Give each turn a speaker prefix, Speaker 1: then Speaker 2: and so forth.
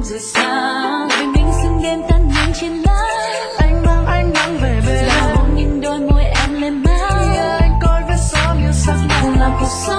Speaker 1: giờ sáng vì mình xưng đêm tan nhanh trên lá.
Speaker 2: Anh mang ánh nắng về bên
Speaker 1: là hôn nhìn đôi môi em lên má.
Speaker 2: anh coi vết son yêu sắc
Speaker 1: cùng làm cuộc sống